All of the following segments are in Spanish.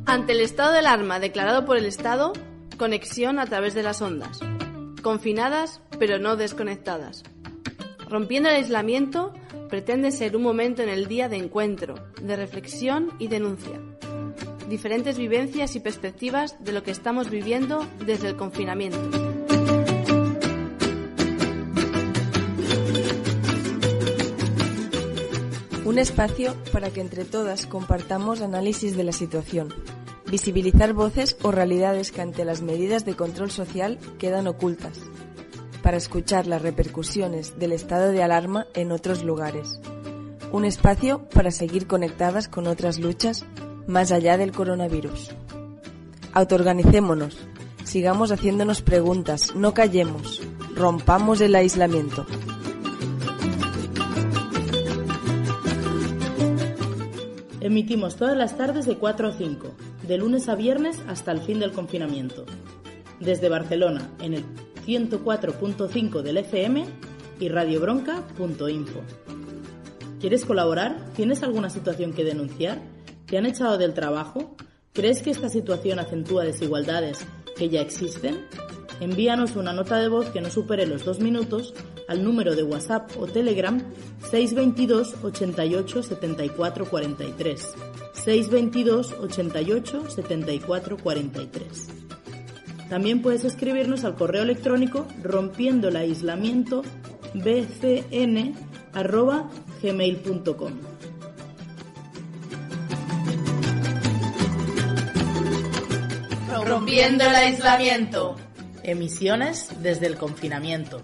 Ante el estado de alarma declarado por el Estado, conexión a través de las ondas. Confinadas, pero no desconectadas. Rompiendo el aislamiento, pretende ser un momento en el día de encuentro, de reflexión y denuncia. Diferentes vivencias y perspectivas de lo que estamos viviendo desde el confinamiento. Un espacio para que entre todas compartamos análisis de la situación, visibilizar voces o realidades que ante las medidas de control social quedan ocultas, para escuchar las repercusiones del estado de alarma en otros lugares. Un espacio para seguir conectadas con otras luchas más allá del coronavirus. Autoorganicémonos, sigamos haciéndonos preguntas, no callemos, rompamos el aislamiento. Emitimos todas las tardes de 4 a 5, de lunes a viernes hasta el fin del confinamiento. Desde Barcelona, en el 104.5 del FM y radiobronca.info. ¿Quieres colaborar? ¿Tienes alguna situación que denunciar? ¿Te han echado del trabajo? ¿Crees que esta situación acentúa desigualdades que ya existen? Envíanos una nota de voz que no supere los 2 minutos al número de WhatsApp o Telegram 622 88 74 43. 622 88 74 43. También puedes escribirnos al correo electrónico rompiendoelaislamientobcn@gmail.com. Rompiendo el aislamiento. Emisiones desde el confinamiento.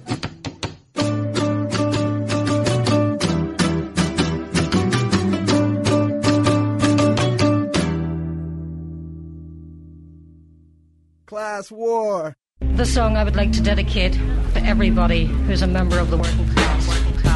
Class war. The song I would like to dedicate to everybody who's a member of the working class.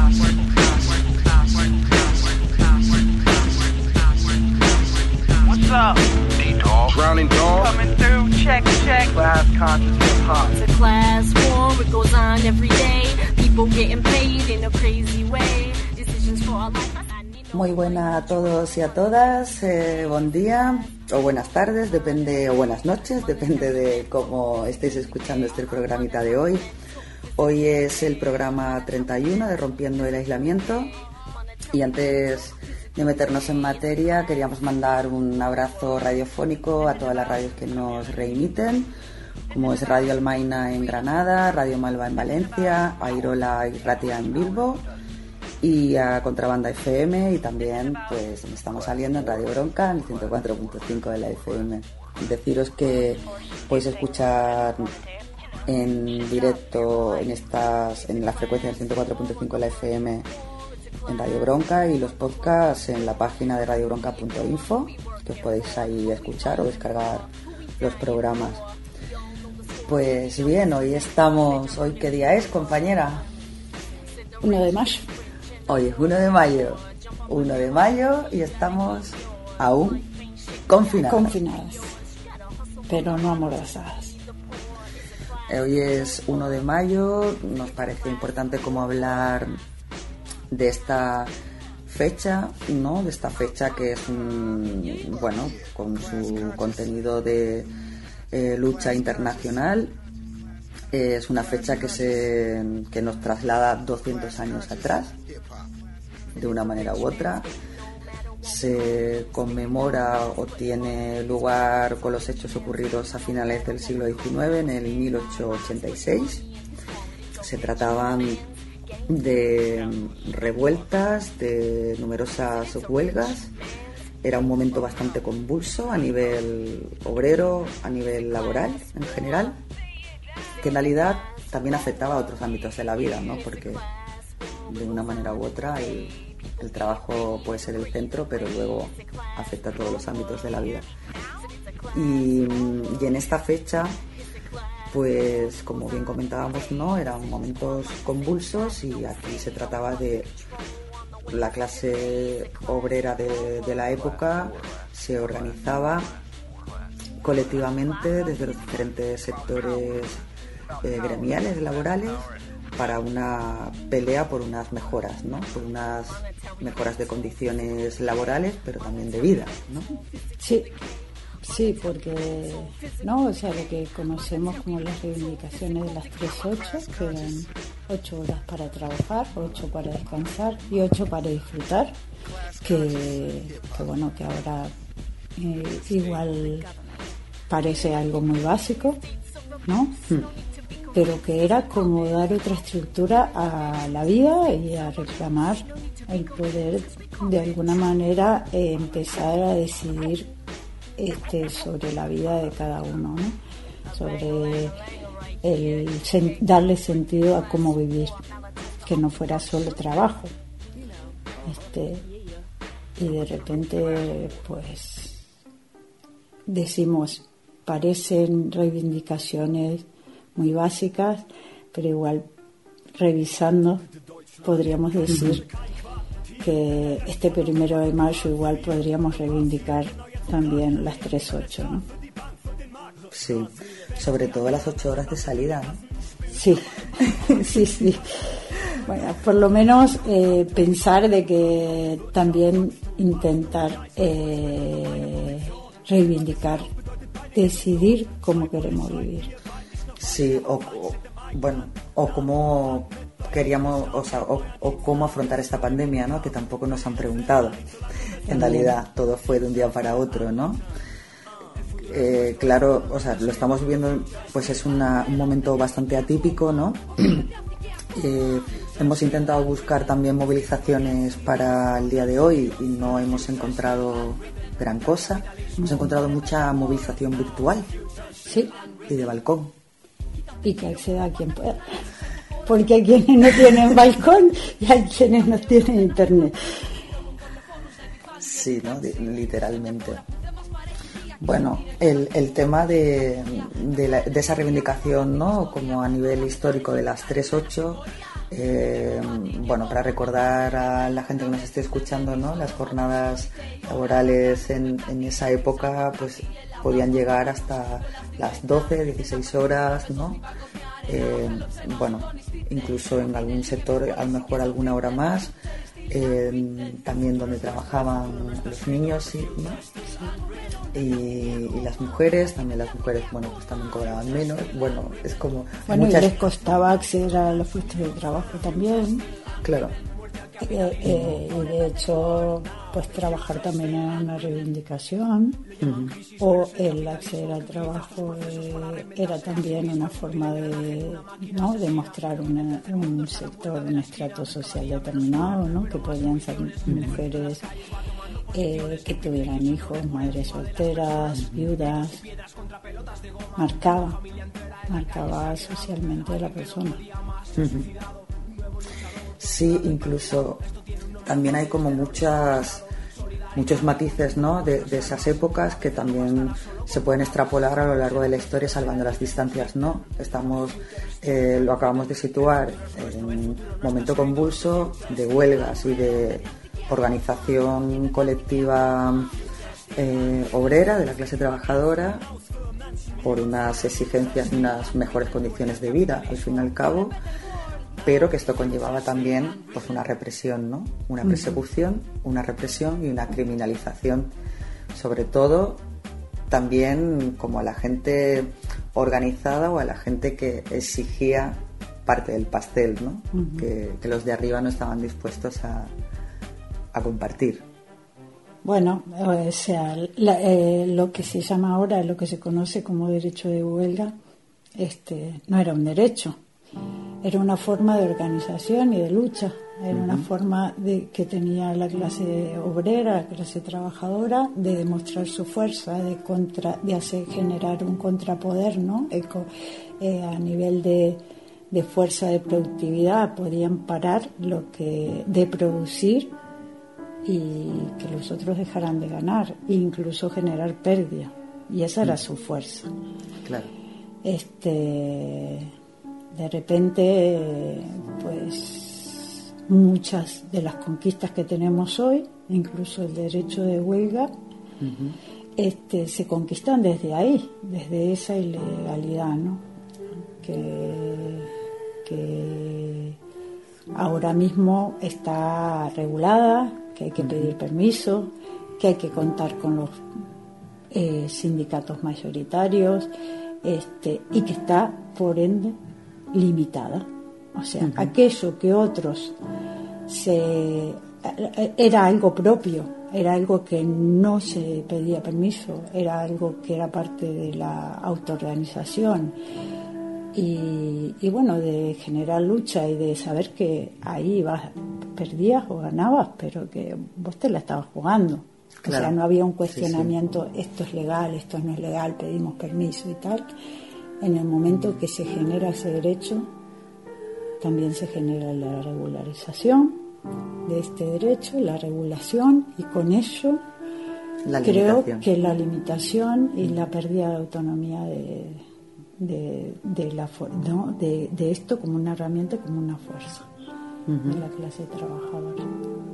What's up? D-Dog. Drowning dog. Coming through, check. Class conscious hip hop. It's a class war, it goes on every day. People getting paid in a crazy way. Decisions for our life. Muy buena a todos y a todas, buen día o buenas tardes, depende, o buenas noches, depende de cómo estéis escuchando este programita de hoy. Hoy es el programa 31 de Rompiendo el Aislamiento y antes de meternos en materia queríamos mandar un abrazo radiofónico a todas las radios que nos reemiten, como es Radio Almaina en Granada, Radio Malva en Valencia, Airola y Ratia en Bilbo, y a Contrabanda FM, y también pues estamos saliendo en Radio Bronca en el 104.5 de la FM. Deciros que podéis escuchar en directo en la frecuencia del 104.5 de la FM en Radio Bronca, y los podcasts en la página de radiobronca.info, que os podéis ahí escuchar o descargar los programas. Pues bien, hoy ¿qué día es, compañera? 1 de mayo. Hoy es 1 de mayo y estamos aún confinadas, pero no amordazadas. Hoy es 1 de mayo, nos parece importante como hablar de esta fecha, ¿no? De esta fecha que es con su contenido de lucha internacional. Es una fecha que nos traslada 200 años atrás, de una manera u otra. Se conmemora o tiene lugar con los hechos ocurridos a finales del siglo XIX, en el 1886. Se trataban de revueltas, de numerosas huelgas. Era un momento bastante convulso a nivel obrero, a nivel laboral en general, que en realidad también afectaba a otros ámbitos de la vida, ¿no? Porque de una manera u otra el trabajo puede ser el centro, pero luego afecta a todos los ámbitos de la vida. Y en esta fecha, pues como bien comentábamos, ¿no? Eran momentos convulsos, y aquí se trataba de la clase obrera de la época. Se organizaba colectivamente desde los diferentes sectores gremiales, laborales, para una pelea por unas mejoras, ¿no? Por unas mejoras de condiciones laborales, pero también de vida, ¿no? Sí. Sí, porque, ¿no? O sea, lo que conocemos como las reivindicaciones de las 3-8, que eran 8 horas para trabajar, 8 para descansar y 8 para disfrutar, que bueno, que ahora igual parece algo muy básico, ¿no? Pero que era como dar otra estructura a la vida y a reclamar el poder de alguna manera empezar a decidir sobre la vida de cada uno, ¿no? Sobre darle sentido a cómo vivir, que no fuera solo trabajo. Y de repente pues decimos, parecen reivindicaciones muy básicas, pero igual revisando podríamos decir que este 1 de mayo igual podríamos reivindicar también las 3-8, ¿no? Sí, sobre todo las 8 horas de salida, ¿no? Sí, sí. Bueno, por lo menos pensar de que también intentar reivindicar, decidir cómo queremos vivir. Sí, o cómo queríamos, o cómo afrontar esta pandemia, ¿no? Que tampoco nos han preguntado. En realidad todo fue de un día para otro, ¿no? Claro, o sea, lo estamos viviendo, pues es un momento bastante atípico, ¿no? Hemos intentado buscar también movilizaciones para el día de hoy y no hemos encontrado gran cosa. Hemos encontrado mucha movilización virtual. Sí. Y de balcón. Y que acceda a quien pueda. Porque hay quienes no tienen balcón y hay quienes no tienen internet. Sí, ¿no? Literalmente. Bueno, el tema de esa reivindicación, ¿no? Como a nivel histórico de las 3-8, bueno, para recordar a la gente que nos esté escuchando, ¿no? Las jornadas laborales en esa época, pues podían llegar hasta las 12, 16 horas, ¿no? Bueno, incluso en algún sector a lo mejor alguna hora más, también donde trabajaban los niños, ¿sí? ¿No? Y las mujeres, bueno, pues también cobraban menos. Bueno, es como... Bueno, y les costaba acceder a los puestos de trabajo también. Claro. Y de hecho, pues trabajar también era una reivindicación. O el acceder al trabajo era también una forma de, ¿no?, de mostrar un sector, un estrato social determinado, ¿no? Que podían ser mujeres que tuvieran hijos, madres solteras, viudas. Marcaba socialmente a la persona. Sí, incluso también hay como muchos matices, ¿no? de esas épocas que también se pueden extrapolar a lo largo de la historia, salvando las distancias, ¿no? Lo acabamos de situar en un momento convulso de huelgas y de organización colectiva obrera de la clase trabajadora por unas exigencias y unas mejores condiciones de vida, al fin y al cabo, pero que esto conllevaba también pues una represión, ¿no? Una persecución, una represión y una criminalización, sobre todo también como a la gente organizada o a la gente que exigía parte del pastel, ¿no? Que los de arriba no estaban dispuestos a compartir. Bueno, o sea, lo que se llama ahora, lo que se conoce como derecho de huelga, no era un derecho. Era una forma de organización y de lucha, era una forma que tenía la clase obrera, la clase trabajadora, de demostrar su fuerza, de hacer generar un contrapoder, ¿no? A nivel de fuerza de productividad, podían parar de producir y que los otros dejaran de ganar, e incluso generar pérdida, y esa era su fuerza. Claro. De repente, pues muchas de las conquistas que tenemos hoy, incluso el derecho de huelga, se conquistan desde ahí, desde esa ilegalidad, ¿no? Que ahora mismo está regulada, que hay que pedir permiso, que hay que contar con sindicatos mayoritarios, y que está, por ende, limitada. O sea, aquello que otros era algo propio, era algo que no se pedía permiso, era algo que era parte de la autoorganización y bueno, de generar lucha y de saber que ahí perdías o ganabas, pero que vos te la estabas jugando. Claro. O sea, no había un cuestionamiento, esto es legal, esto no es legal, pedimos permiso y tal. En el momento que se genera ese derecho, también se genera la regularización de este derecho, la regulación, y con ello creo que la limitación y la pérdida de autonomía de esto como una herramienta, como una fuerza de la clase trabajadora.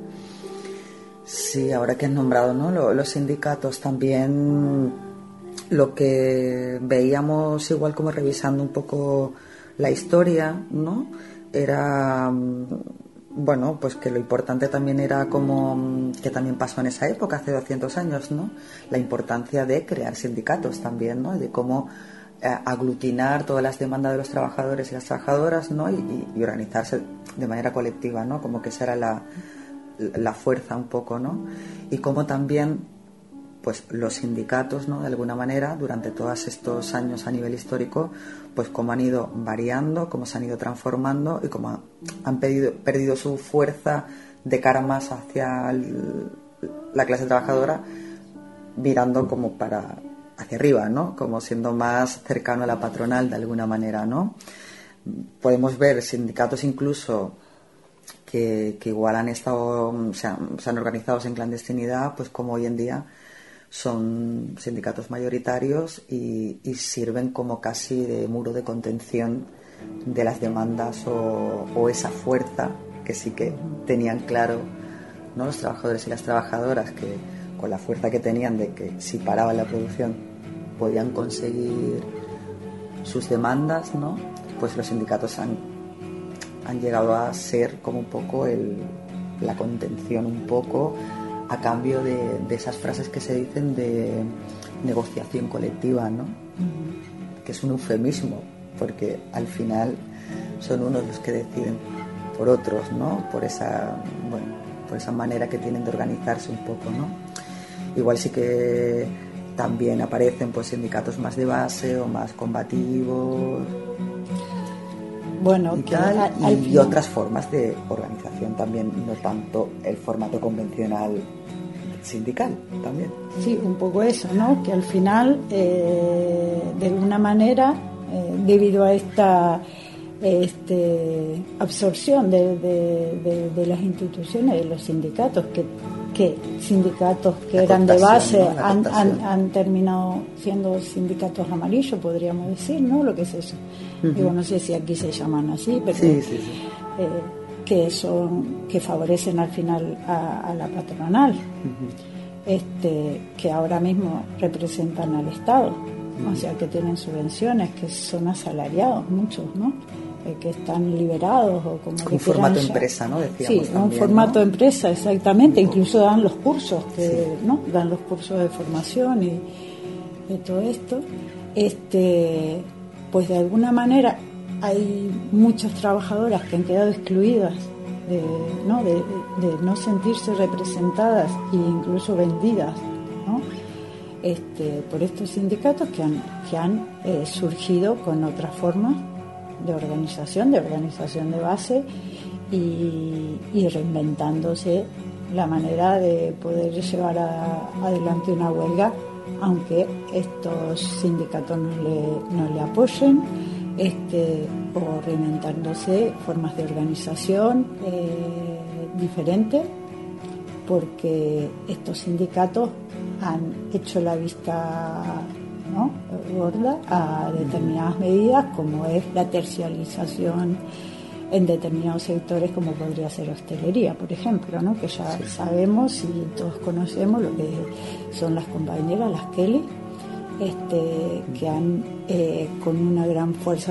Sí, ahora que has nombrado, ¿no?, los sindicatos, también lo que veíamos, igual como revisando un poco la historia, ¿no?, era, bueno, pues que lo importante también era como que también pasó en esa época, hace 200 años, ¿no?, la importancia de crear sindicatos también, ¿no?, de cómo aglutinar todas las demandas de los trabajadores y las trabajadoras, ¿no?, y organizarse de manera colectiva, ¿no?, como que esa era la fuerza un poco, ¿no?, y cómo también pues los sindicatos, ¿no?, de alguna manera durante todos estos años a nivel histórico, pues cómo han ido variando, cómo se han ido transformando y cómo han perdido su fuerza de cara más hacia la clase trabajadora, virando como hacia arriba, ¿no?, como siendo más cercano a la patronal de alguna manera, ¿no? Podemos ver sindicatos incluso que igual han estado, se han organizado en clandestinidad, pues como hoy en día son sindicatos mayoritarios y sirven como casi de muro de contención de las demandas o esa fuerza que sí que tenían claro, ¿no?, los trabajadores y las trabajadoras, que con la fuerza que tenían de que si paraban la producción podían conseguir sus demandas, ¿no?, pues los sindicatos han llegado a ser como un poco la contención un poco, a cambio de esas frases que se dicen de negociación colectiva, ¿no? Que es un eufemismo, porque al final son unos los que deciden por otros, ¿no?, por esa manera que tienen de organizarse un poco, ¿no? Igual sí que también aparecen pues sindicatos más de base o más combativos, bueno, y otras formas de organización también, no tanto el formato convencional sindical también. Sí, un poco eso, ¿no?, que al final de alguna manera debido a esta absorción de las instituciones, de los sindicatos, que sindicatos que eran de base, ¿no?, han terminado siendo sindicatos amarillos, podríamos decir, ¿no?, lo que es eso. Digo, no sé si aquí se llaman así, pero sí. Que favorecen al final a la patronal, que ahora mismo representan al Estado, o sea, que tienen subvenciones, que son asalariados muchos, ¿no?, que están liberados o como un formato empresa, ¿no?, decíamos. Sí, también, un formato ¿no?, empresa, exactamente. Incluso dan los cursos, ¿no?, dan los cursos de formación y de todo esto. Pues de alguna manera hay muchas trabajadoras que han quedado excluidas de no sentirse representadas e incluso vendidas, ¿no?, por estos sindicatos que han surgido con otras formas de organización de base y reinventándose la manera de poder llevar adelante una huelga, aunque estos sindicatos no le apoyen, o reinventándose formas de organización diferentes, porque estos sindicatos han hecho la vista, ¿no?, gorda a determinadas medidas, como es la tercialización en determinados sectores, como podría ser hostelería, por ejemplo, ¿no?, que ya sabemos y todos conocemos lo que son las compañeras, las Kelly, que han con una gran fuerza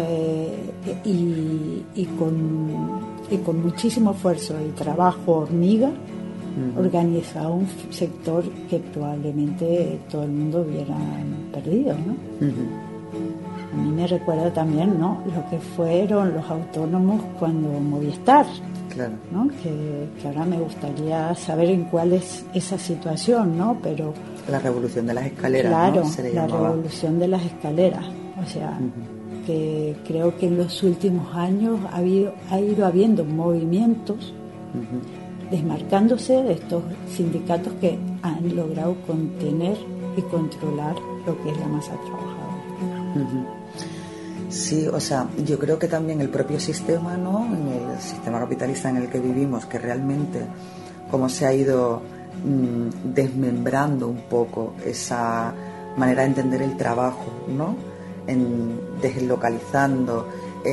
y con muchísimo esfuerzo y trabajo hormiga organizado un sector que probablemente todo el mundo hubiera perdido, ¿no? A mí me recuerda también, ¿no?, lo que fueron los autónomos cuando Movistar, claro, ¿no?, que ahora me gustaría saber en cuál es esa situación, ¿no? Pero la revolución de las escaleras, claro, ¿no? Se le la llamaba. revolución de las escaleras, o sea, que creo que en los últimos años ha ido habiendo movimientos desmarcándose de estos sindicatos que han logrado contener y controlar lo que es la masa trabajadora. Sí, o sea, yo creo que también el propio sistema, ¿no?, en el sistema capitalista en el que vivimos, que realmente como se ha ido desmembrando un poco esa manera de entender el trabajo, ¿no?, deslocalizando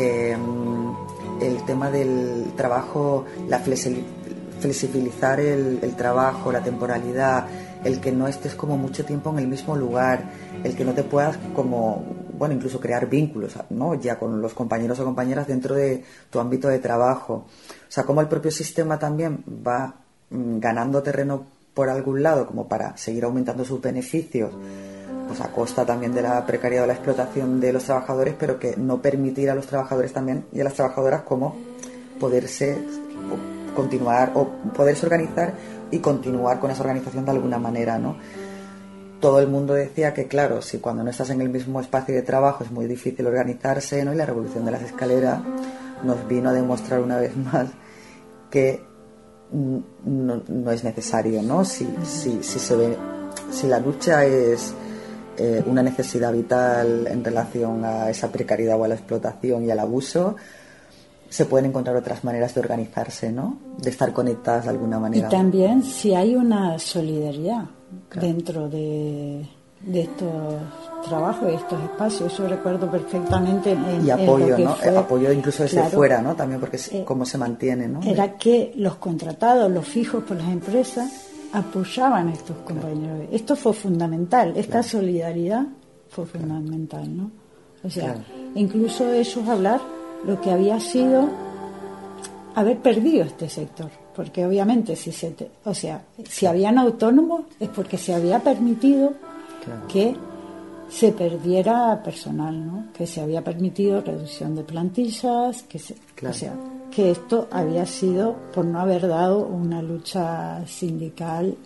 el tema del trabajo, la flexibilizar el trabajo, la temporalidad, el que no estés como mucho tiempo en el mismo lugar, el que no te puedas como, bueno, incluso crear vínculos, ¿no?, ya con los compañeros o compañeras dentro de tu ámbito de trabajo. O sea, como el propio sistema también va ganando terreno por algún lado como para seguir aumentando sus beneficios, pues a costa también de la precariedad o la explotación de los trabajadores, pero que no permitir a los trabajadores también y a las trabajadoras como poderse continuar o poderse organizar y continuar con esa organización de alguna manera, ¿no? Todo el mundo decía que, claro, si cuando no estás en el mismo espacio de trabajo es muy difícil organizarse, ¿no? Y la revolución de las escaleras nos vino a demostrar una vez más que no es necesario, ¿no? Si la lucha es una necesidad vital en relación a esa precariedad o a la explotación y al abuso, se pueden encontrar otras maneras de organizarse, ¿no?, de estar conectadas de alguna manera. Y también si hay una solidaridad, claro, dentro de estos trabajos, de estos espacios. Yo recuerdo perfectamente y apoyo, ¿no? Fue, apoyo incluso desde, claro, fuera, ¿no?, también porque cómo se mantiene, ¿no? Era que los contratados, los fijos por las empresas, apoyaban a estos compañeros. Claro. Esto fue fundamental, esta, claro, solidaridad fue fundamental, ¿no? O sea, claro, incluso ellos hablar lo que había sido haber perdido este sector, porque obviamente si habían autónomos es porque se había permitido, claro, que se perdiera personal, ¿no?, que se había permitido reducción de plantillas, claro, o sea, que esto había sido por no haber dado una lucha sindical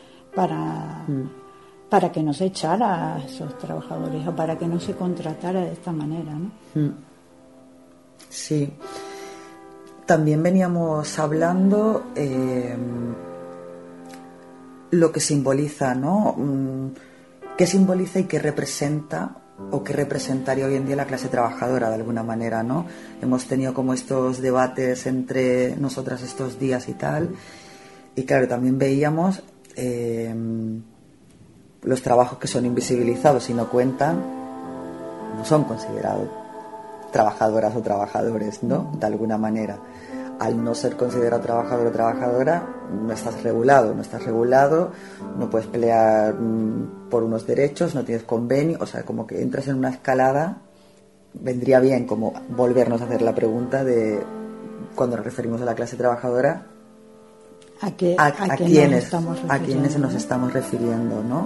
para que no se echara a esos trabajadores o para que no se contratara de esta manera, ¿no? Sí. También veníamos hablando lo que simboliza, ¿no? ¿Qué simboliza y qué representa o qué representaría hoy en día la clase trabajadora de alguna manera, ¿no? Hemos tenido como estos debates entre nosotras estos días y tal, y claro, también veíamos los trabajos que son invisibilizados y no cuentan, no son considerados trabajadoras o trabajadores, ¿no?, de alguna manera. Al no ser considerado trabajador o trabajadora, no estás regulado, no puedes pelear por unos derechos, no tienes convenio, o sea, como que entras en una escalada. Vendría bien como volvernos a hacer la pregunta de, cuando nos referimos a la clase trabajadora, a quiénes nos estamos refiriendo, ¿no?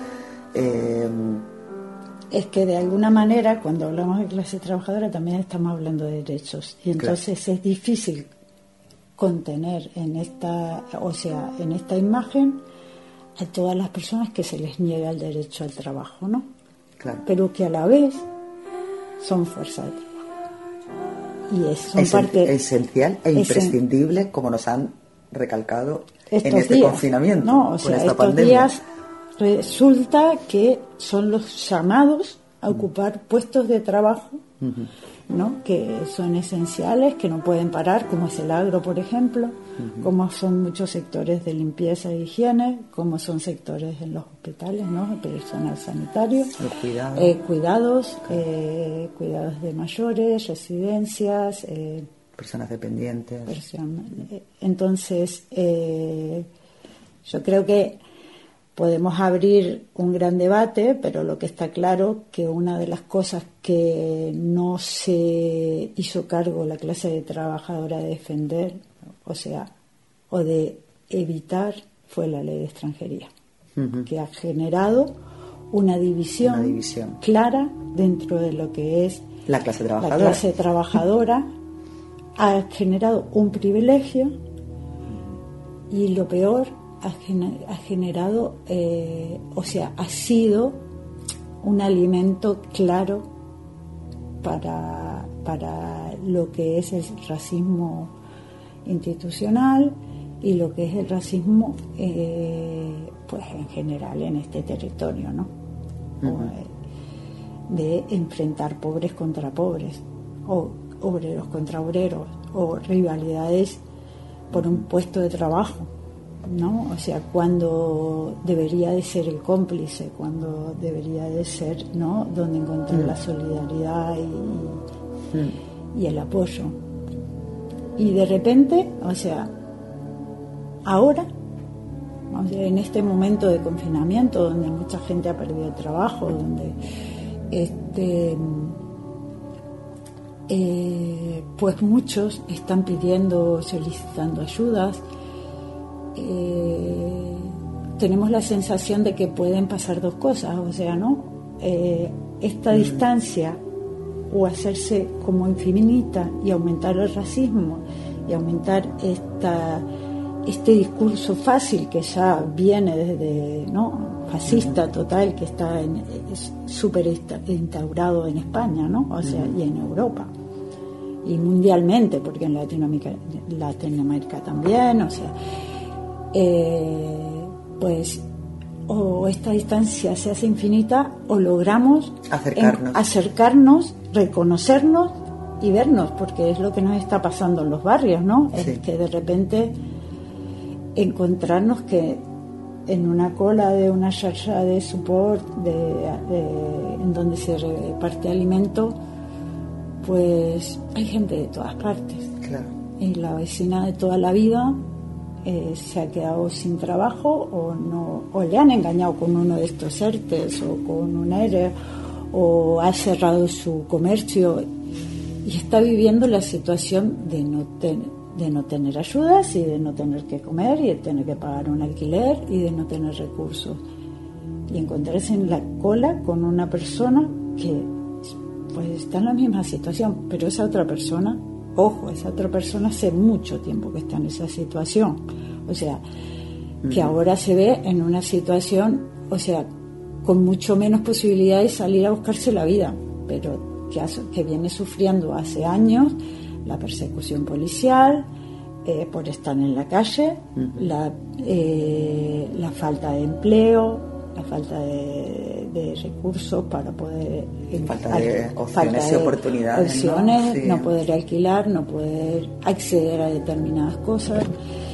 Es que de alguna manera cuando hablamos de clase trabajadora también estamos hablando de derechos, y entonces, claro, es difícil contener en esta imagen a todas las personas que se les niega el derecho al trabajo, ¿no? Claro. Pero que a la vez son fuerza de trabajo y son parte esencial e imprescindible, como nos han recalcado en este días, confinamiento, ¿no? O sea, con esta estos pandemia. Días resulta que son los llamados a ocupar puestos de trabajo, ¿no?, que son esenciales, que no pueden parar, como es el agro, por ejemplo, como son muchos sectores de limpieza e higiene, como son sectores en los hospitales, ¿no?, personal sanitario, cuidados de mayores, residencias, personas dependientes. Entonces, yo creo que podemos abrir un gran debate, pero lo que está claro que una de las cosas que no se hizo cargo la clase de trabajadora de defender, o de evitar fue la ley de extranjería, que ha generado una división clara dentro de lo que es la clase trabajadora. La clase trabajadora ha generado un privilegio y lo peor ha generado, ha sido un alimento claro para lo que es el racismo institucional y lo que es el racismo pues en general en este territorio, ¿no? De enfrentar pobres contra pobres o obreros contra obreros o rivalidades por un puesto de trabajo, ¿no? O sea, cuando debería de ser el cómplice, cuando debería de ser, ¿no?, donde encontrar la solidaridad y el apoyo. Y de repente, o sea, ahora, o sea, en este momento de confinamiento donde mucha gente ha perdido el trabajo, donde pues muchos están solicitando ayudas, tenemos la sensación de que pueden pasar dos cosas, o sea, ¿no? Esta distancia o hacerse como infinita y aumentar el racismo y aumentar este discurso fácil que ya viene desde, ¿no?, fascista total, que está súper instaurado en España, ¿no? O sea, y en Europa y mundialmente, porque en Latinoamérica también, o sea, pues o esta distancia se hace infinita o logramos acercarnos, reconocernos y vernos, porque es lo que nos está pasando en los barrios, ¿no? Sí. Es que de repente encontrarnos que en una cola de una charla de support en donde se reparte alimento, pues hay gente de todas partes. Claro. Y la vecina de toda la vida se ha quedado sin trabajo o le han engañado con uno de estos ERTEs o con un ERE o ha cerrado su comercio y está viviendo la situación de no tener ayudas y de no tener que comer y de tener que pagar un alquiler y de no tener recursos y encontrarse en la cola con una persona que pues está en la misma situación, pero esa otra persona hace mucho tiempo que está en esa situación, o sea, que ahora se ve en una situación, o sea, con mucho menos posibilidad de salir a buscarse la vida, pero que viene sufriendo hace años la persecución policial por estar en la calle, la falta de empleo, la falta de recursos para poder... Falta de opciones y oportunidades. ¿no? Sí. No poder alquilar, no poder acceder a determinadas cosas.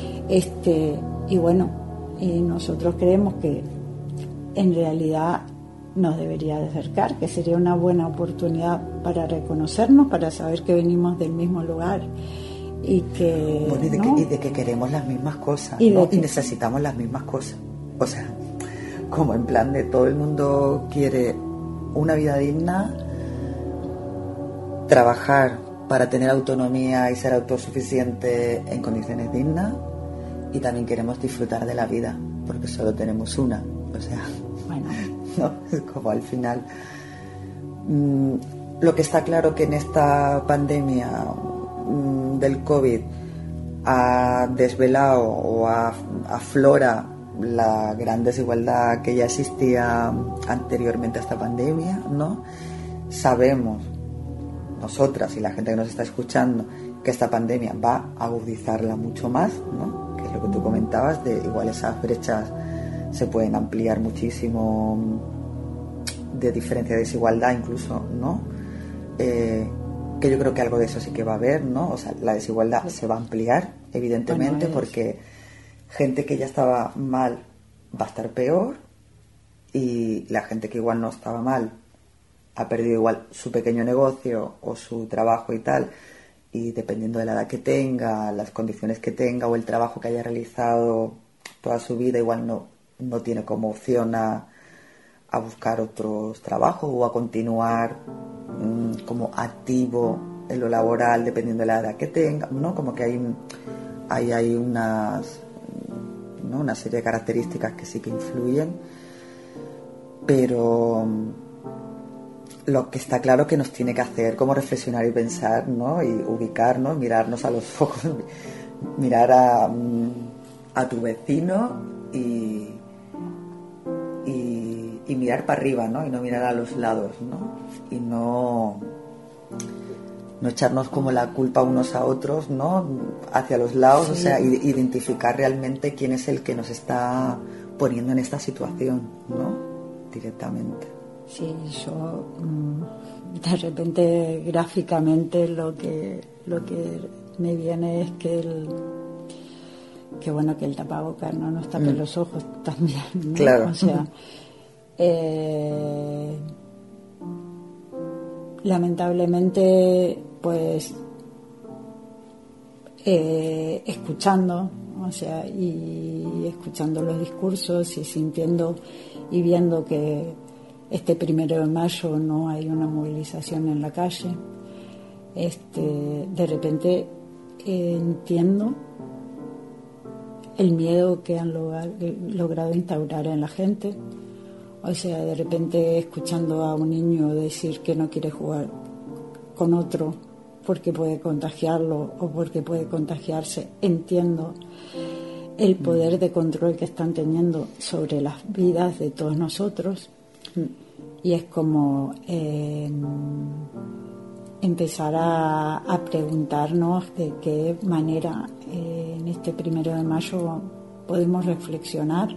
Y bueno, y nosotros creemos que en realidad nos debería de acercar, que sería una buena oportunidad para reconocernos, para saber que venimos del mismo lugar y que... Bueno, y de que queremos las mismas cosas, y necesitamos las mismas cosas. O sea, como en plan de todo el mundo quiere una vida digna, trabajar para tener autonomía y ser autosuficiente en condiciones dignas, y también queremos disfrutar de la vida, porque solo tenemos una. O sea, bueno, ¿no? Es como al final. Lo que está claro que en esta pandemia del COVID ha desvelado o aflora la gran desigualdad que ya existía anteriormente a esta pandemia, ¿no? Sabemos, nosotras y la gente que nos está escuchando, que esta pandemia va a agudizarla mucho más, ¿no? Que es lo que tú comentabas, de igual esas brechas se pueden ampliar muchísimo, de diferencia de desigualdad incluso, ¿no? Que yo creo que algo de eso sí que va a haber, ¿no? O sea, la desigualdad se va a ampliar, evidentemente, porque gente que ya estaba mal va a estar peor, y la gente que igual no estaba mal ha perdido igual su pequeño negocio o su trabajo y tal, y dependiendo de la edad que tenga, las condiciones que tenga o el trabajo que haya realizado toda su vida, igual no tiene como opción a buscar otros trabajos o a continuar como activo en lo laboral dependiendo de la edad que tenga, ¿no? Como que hay unas ¿no? Una serie de características que sí que influyen, pero lo que está claro que nos tiene que hacer como reflexionar y pensar, ¿no? Y ubicarnos, mirarnos a los ojos, mirar a tu vecino y mirar para arriba, ¿no? Y no mirar a los lados, ¿no? Y no echarnos como la culpa unos a otros, ¿no? Hacia los lados, sí. O sea, identificar realmente quién es el que nos está poniendo en esta situación, ¿no? Directamente. Sí, yo de repente gráficamente lo que me viene es que el tapabocas no nos tape los ojos también, ¿no? Claro. O sea, lamentablemente, pues escuchando, o sea, y escuchando los discursos y sintiendo y viendo que este 1 de mayo no hay una movilización en la calle, de repente entiendo el miedo que han logrado instaurar en la gente. O sea, de repente escuchando a un niño decir que no quiere jugar con otro porque puede contagiarlo o porque puede contagiarse, entiendo el poder de control que están teniendo sobre las vidas de todos nosotros. Y es como empezar a preguntarnos de qué manera en este 1 de mayo podemos reflexionar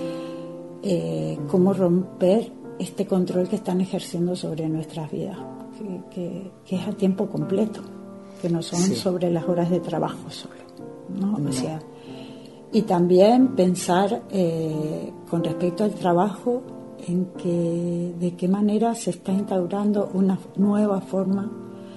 cómo romper este control que están ejerciendo sobre nuestras vidas, que es a tiempo completo, que no son sobre las horas de trabajo solo, ¿no? O sea, y también pensar con respecto al trabajo en que de qué manera se está instaurando una nueva forma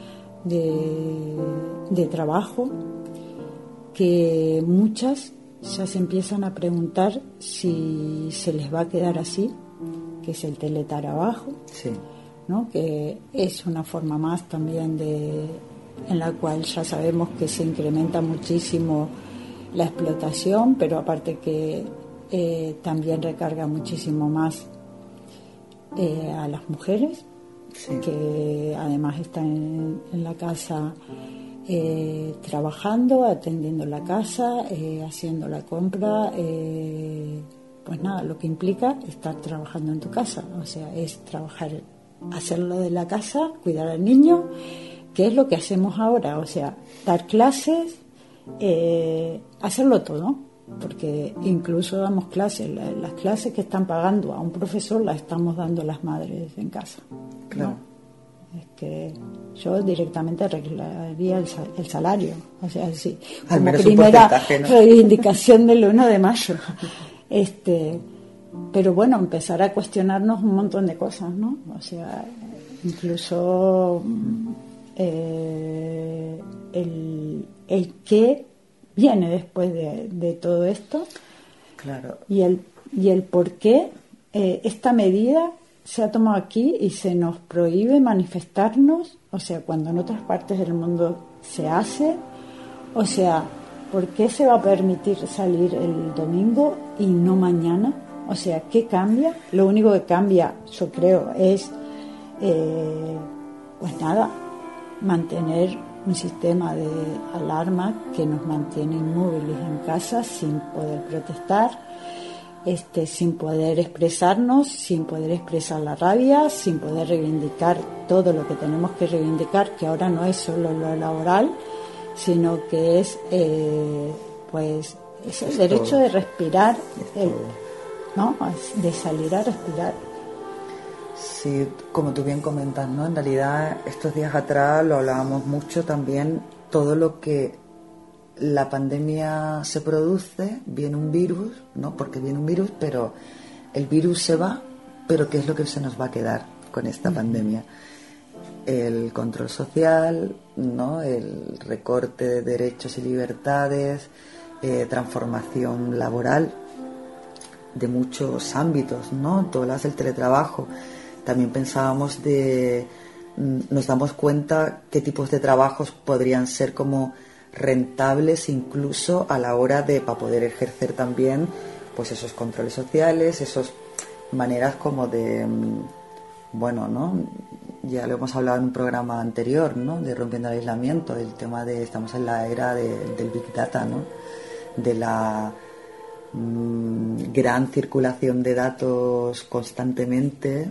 de trabajo, que muchas ya se empiezan a preguntar si se les va a quedar así, que es el teletrabajo, ¿no? Que es una forma más también en la cual ya sabemos que se incrementa muchísimo la explotación, pero aparte que también recarga muchísimo más a las mujeres, que además están en la casa trabajando, atendiendo la casa, haciendo la compra, pues nada, lo que implica estar trabajando en tu casa, o sea, es trabajar, hacerlo de la casa, cuidar al niño, que es lo que hacemos ahora, o sea, dar clases, hacerlo todo, porque incluso damos clases, las clases que están pagando a un profesor las estamos dando las madres en casa, ¿no? Claro. Es que yo directamente arreglaría el salario, o sea, sí, al como menos primera un porcentaje, ¿no? reivindicación del 1 de mayo. Pero bueno, empezar a cuestionarnos un montón de cosas, ¿no? O sea, incluso el qué viene después de todo esto, claro, y el por qué esta medida se ha tomado aquí y se nos prohíbe manifestarnos, o sea, cuando en otras partes del mundo se hace, o sea, ¿por qué se va a permitir salir el domingo y no mañana? O sea, ¿qué cambia? Lo único que cambia, yo creo, es pues nada, mantener un sistema de alarma que nos mantiene inmóviles en casa sin poder protestar, sin poder expresarnos, sin poder expresar la rabia, sin poder reivindicar todo lo que tenemos que reivindicar, que ahora no es solo lo laboral, sino que es pues es el derecho de respirar, ¿no? De salir a respirar. Sí, como tú bien comentas, ¿no? En realidad, estos días atrás lo hablábamos mucho también, todo lo que la pandemia se produce, viene un virus, ¿no? Porque viene un virus, pero el virus se va, pero ¿qué es lo que se nos va a quedar con esta pandemia? El control social, ¿no? El recorte de derechos y libertades, transformación laboral de muchos ámbitos, ¿no? Tú hablas del teletrabajo. También pensábamos nos damos cuenta qué tipos de trabajos podrían ser como rentables incluso a la hora de para poder ejercer también pues esos controles sociales, esas maneras como de, bueno, ¿no? Ya lo hemos hablado en un programa anterior, ¿no? De rompiendo el aislamiento, del tema de estamos en la era del Big Data, ¿no? De la gran circulación de datos constantemente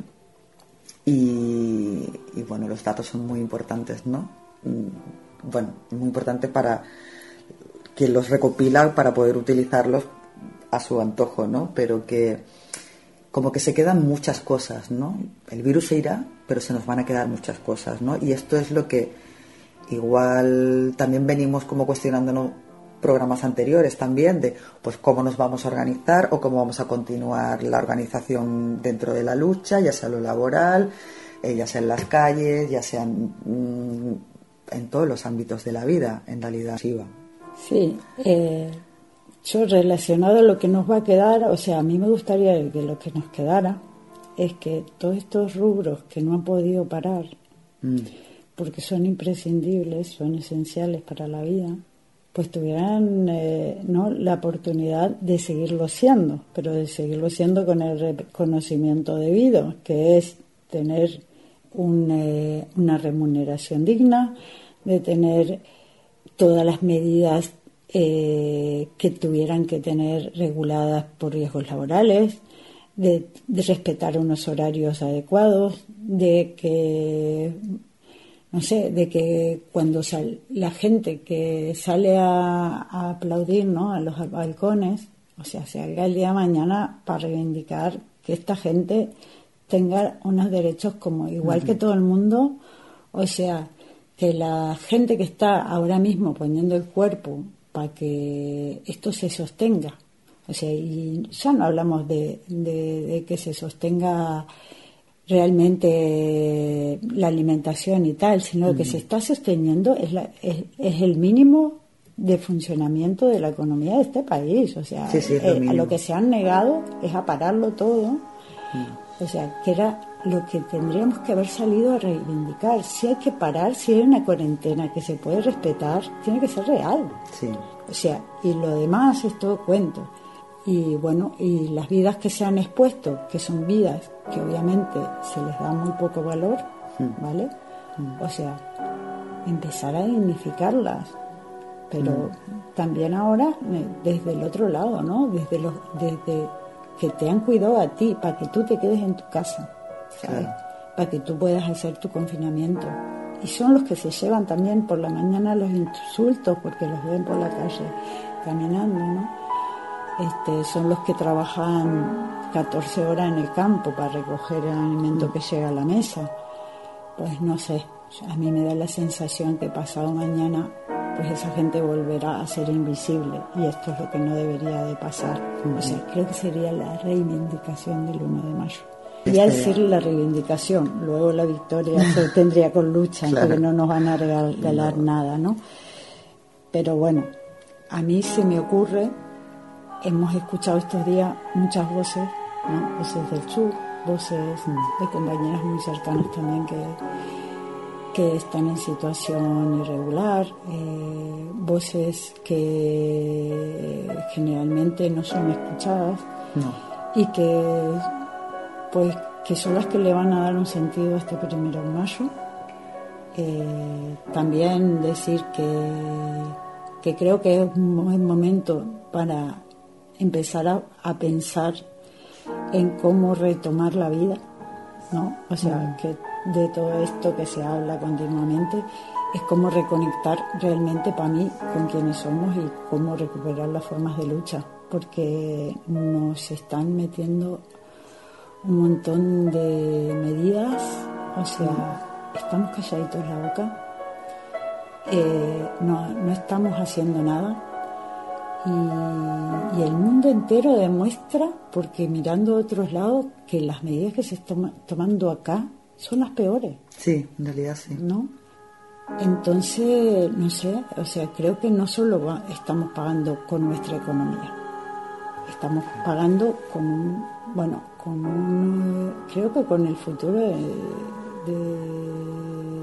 y bueno, los datos son muy importantes, ¿no? Bueno, muy importantes para que los recopila para poder utilizarlos a su antojo, ¿no? Pero que como que se quedan muchas cosas, ¿no? El virus se irá, pero se nos van a quedar muchas cosas, ¿no? Y esto es lo que igual también venimos como cuestionándonos programas anteriores también, de pues cómo nos vamos a organizar o cómo vamos a continuar la organización dentro de la lucha, ya sea lo laboral, ya sea en las calles, ya sea en todos los ámbitos de la vida, en realidad. Sí, yo relacionado a lo que nos va a quedar, o sea, a mí me gustaría que lo que nos quedara es que todos estos rubros que no han podido parar, porque son imprescindibles, son esenciales para la vida, pues tuvieran ¿no? la oportunidad de seguirlo siendo, pero de seguirlo siendo con el reconocimiento debido, que es tener una remuneración digna, de tener todas las medidas que tuvieran que tener reguladas por riesgos laborales, de respetar unos horarios adecuados, de que no sé, de que cuando la gente que sale a aplaudir, ¿no? A los balcones, o sea, se haga el día de mañana para reivindicar que esta gente tenga unos derechos como igual que todo el mundo, o sea, que la gente que está ahora mismo poniendo el cuerpo para que esto se sostenga, o sea, y ya no hablamos de que se sostenga realmente la alimentación y tal, sino lo que se está sosteniendo es el mínimo de funcionamiento de la economía de este país, o sea, a lo que se han negado es a pararlo todo, o sea, que era lo que tendríamos que haber salido a reivindicar. Si hay que parar, si hay una cuarentena que se puede respetar, tiene que ser real. Sí. O sea, y lo demás es todo cuento. Y bueno, y las vidas que se han expuesto, que son vidas que obviamente se les da muy poco valor, ¿vale? O sea, empezar a dignificarlas. Pero también ahora, desde el otro lado, ¿no? Desde que te han cuidado a ti, para que tú te quedes en tu casa, ¿sabes? Claro. Para que tú puedas hacer tu confinamiento. Y son los que se llevan también por la mañana los insultos, porque los ven por la calle caminando, ¿no? Son los que trabajan 14 horas en el campo para recoger el alimento que llega a la mesa. Pues no sé, a mí me da la sensación que pasado mañana pues esa gente volverá a ser invisible, y esto es lo que no debería de pasar. O sea, creo que sería la reivindicación del 1 de mayo. Y al decir la reivindicación, luego la victoria se tendría con lucha, claro, porque no nos van a regalar nada, ¿no? Pero bueno, a mí se me ocurre, hemos escuchado estos días muchas voces, ¿no? Voces del sur, voces de compañeras muy cercanas también que están en situación irregular, voces que generalmente no son escuchadas, y que son las que le van a dar un sentido a este 1 de mayo. También decir que creo que es un buen momento para empezar a pensar en cómo retomar la vida, ¿no? O sea, que de todo esto que se habla continuamente es cómo reconectar realmente, para mí, con quienes somos y cómo recuperar las formas de lucha, porque nos están metiendo un montón de medidas, o sea, estamos calladitos la boca, no estamos haciendo nada, y el mundo entero demuestra, porque mirando a otros lados, que las medidas que se están tomando acá son las peores. Sí, en realidad sí. ¿No? Entonces, no sé, o sea, creo que no solo estamos pagando con nuestra economía, estamos pagando creo que con el futuro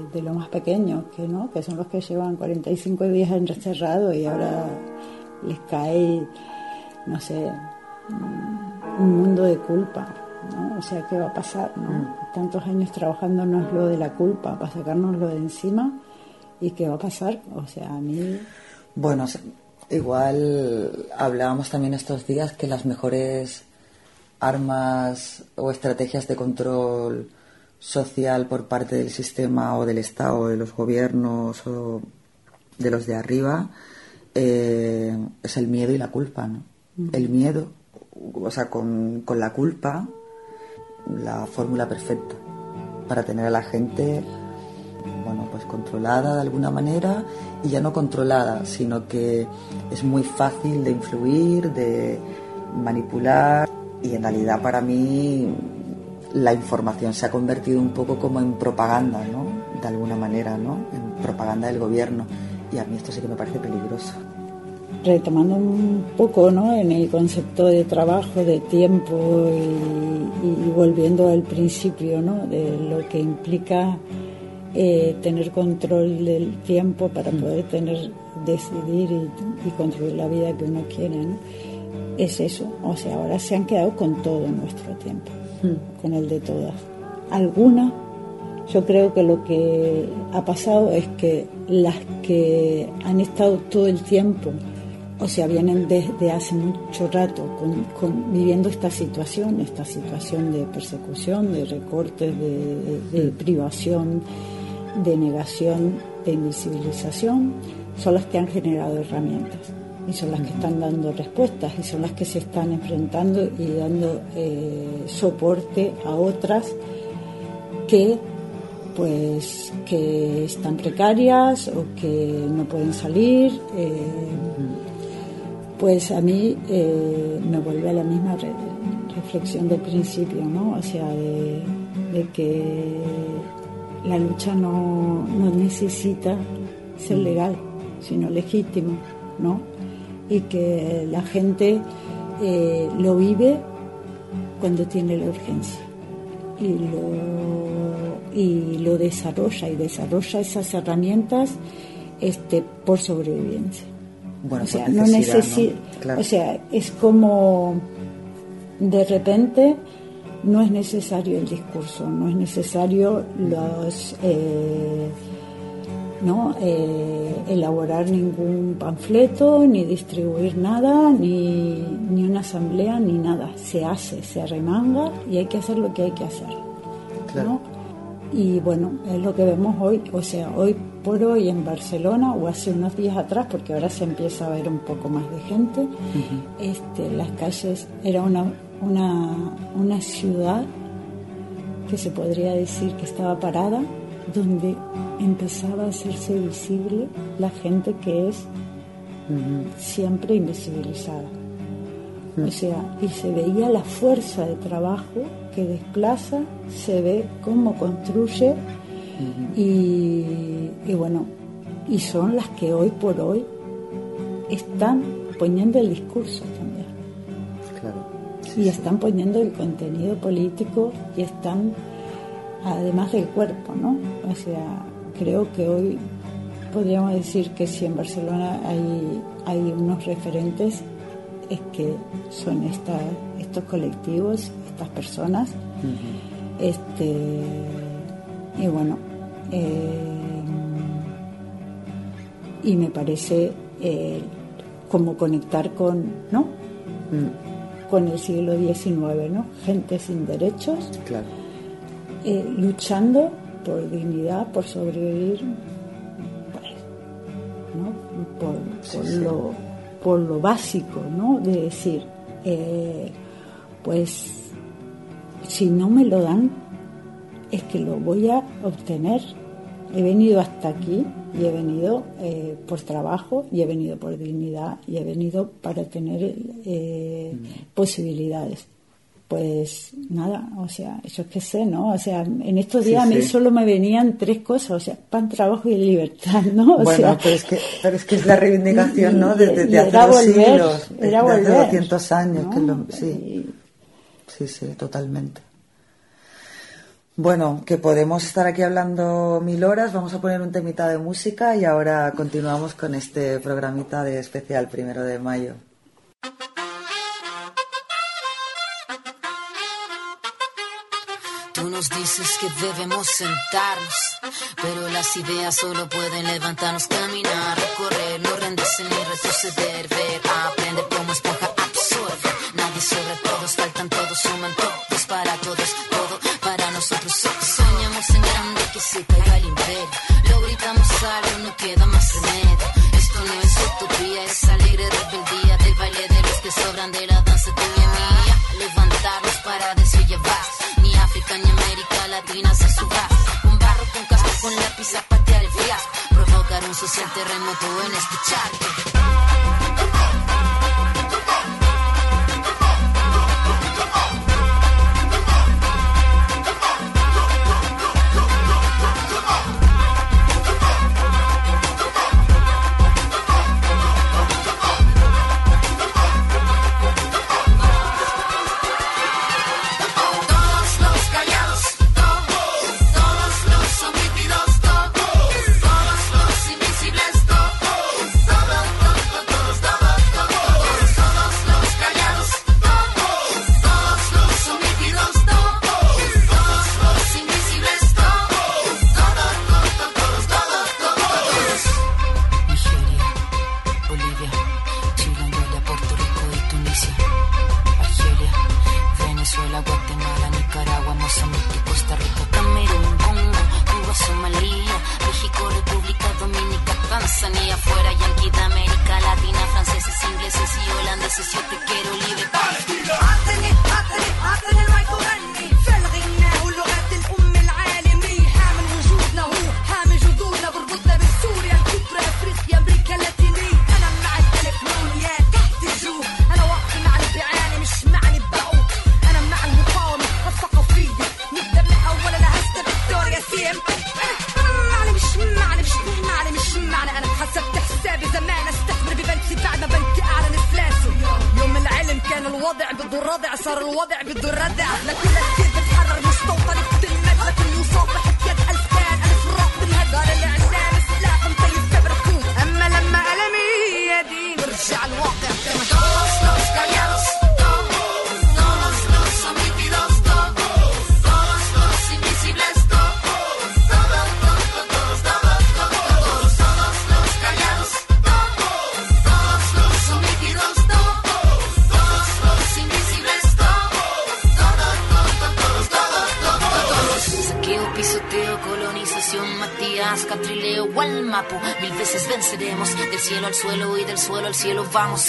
de los más pequeños, que son los que llevan 45 días encerrados y ahora les cae, no sé, un mundo de culpa, ¿no? O sea, ¿qué va a pasar, no? Tantos años trabajándonos lo de la culpa para sacárnoslo de encima, ¿y qué va a pasar? O sea, a mí... Bueno, igual hablábamos también estos días que las mejores armas o estrategias de control social por parte del sistema o del Estado, de los gobiernos o de los de arriba, es el miedo y la culpa, ¿no? El miedo, o sea, con la culpa, la fórmula perfecta para tener a la gente, bueno, pues controlada de alguna manera, y ya no controlada, sino que es muy fácil de influir, de manipular, y en realidad para mí la información se ha convertido un poco como en propaganda, ¿no? De alguna manera, ¿no? En propaganda del gobierno, y a mí esto sí que me parece peligroso. Retomando un poco, ¿no?, en el concepto de trabajo, de tiempo y volviendo al principio, ¿no?, de lo que implica tener control del tiempo para poder decidir y construir la vida que uno quiere, ¿no? Es eso, o sea, ahora se han quedado con todo nuestro tiempo, con el de todas. Algunas, yo creo que lo que ha pasado es que las que han estado todo el tiempo, o sea, vienen desde hace mucho rato viviendo esta situación de persecución, de recortes, de privación, de negación, de invisibilización, son las que han generado herramientas y son las que están dando respuestas y son las que se están enfrentando y dando soporte a otras que están precarias o que no pueden salir. Pues a mí me vuelve a la misma reflexión del principio, ¿no? O sea, de que la lucha no necesita ser legal, sino legítimo, ¿no? Y que la gente lo vive cuando tiene la urgencia y lo desarrolla esas herramientas por sobrevivencia. Bueno, o sea, no necesita, ¿no? Claro. O sea, es como de repente no es necesario el discurso, no es necesario elaborar ningún panfleto, ni distribuir nada, ni una asamblea, ni nada. Se arremanga y hay que hacer lo que hay que hacer, claro, ¿no? Y bueno, es lo que vemos hoy, o sea, hoy por hoy en Barcelona, o hace unos días atrás, porque ahora se empieza a ver un poco más de gente, las calles, era una ciudad que se podría decir que estaba parada, donde empezaba a hacerse visible la gente que es siempre invisibilizada. O sea, y se veía la fuerza de trabajo que desplaza, se ve cómo construye y bueno, y son las que hoy por hoy están poniendo el discurso también. Claro. Y están poniendo el contenido político y están, además del cuerpo, ¿no? O sea, creo que hoy podríamos decir que si en Barcelona hay unos referentes, es que son estos colectivos, estas personas, y bueno, y me parece como conectar con, ¿no? Con el siglo XIX, ¿no? Gente sin derechos, claro, luchando por dignidad, por sobrevivir, ¿no? Por lo básico, ¿no? De decir, pues si no me lo dan, es que lo voy a obtener. He venido hasta aquí y he venido por trabajo y he venido por dignidad y he venido para tener posibilidades. Pues nada, o sea, yo qué sé, ¿no? O sea, en estos días a mí solo me venían 3 cosas, o sea, pan, trabajo y libertad, ¿no? O bueno, sea, pero es que es la reivindicación, ¿no? De hace 2 siglos, de hace 200 años, ¿no? Sí, totalmente. Bueno, que podemos estar aquí hablando 1000 horas, vamos a poner un temita de música y ahora continuamos con este programita de especial 1 de mayo. Tú nos dices que debemos sentarnos, pero las ideas solo pueden levantarnos, caminar, recorrer, no rendirse ni retroceder, ver, aprender como esponja, absorber. Nadie sobre todos, faltan todos, suman todos para todos, todo para nosotros. Soñamos en grande que se caiga el imperio, lo gritamos algo, no queda más remedio. Esto no es utopía, es alegre rebeldía del baile de los que sobran, de la danza tuya y mía. Levantarnos para decir ya basta. Ni África ni América Latina se suba. Con barro, con casco, con lápiz a patear el fiasco. Provocar un social terremoto en este charco. Al suelo y del suelo al cielo vamos.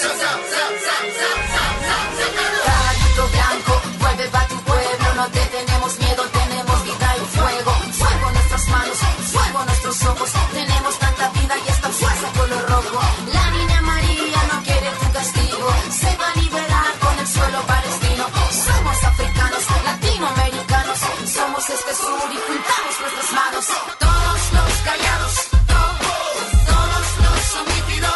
Caballito blanco, vuelve va tu pueblo, no te tenemos miedo, tenemos vida y fuego. Fuego en nuestras manos, fuego en nuestros ojos, tenemos tanta vida y esta fuerza color rojo. La niña María no quiere tu castigo, se va a liberar con el suelo palestino. Somos africanos, latinoamericanos, somos este sur y juntamos nuestras manos. Todos los callados, todos los omitidos.